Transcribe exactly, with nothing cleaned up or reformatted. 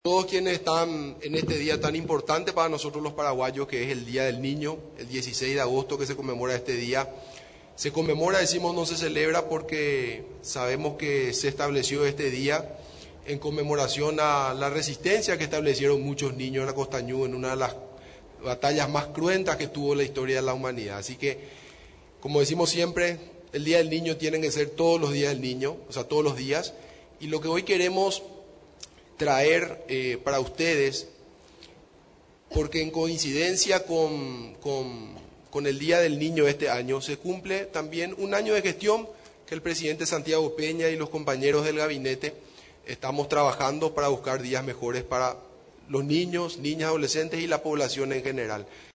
Todos quienes están en este día tan importante para nosotros los paraguayos, que es el Día del Niño, el dieciséis de agosto que se conmemora este día. Se conmemora, decimos, no se celebra porque sabemos que se estableció este día en conmemoración a la resistencia que establecieron muchos niños en la Costañú en una de las batallas más cruentas que tuvo la historia de la humanidad. Así que, como decimos siempre, el Día del Niño tiene que ser todos los días del niño, o sea, todos los días. Y lo que hoy queremos traer eh, para ustedes, porque en coincidencia con, con, con el Día del Niño este año, se cumple también un año de gestión que el presidente Santiago Peña y los compañeros del gabinete estamos trabajando para buscar días mejores para los niños, niñas, adolescentes y la población en general.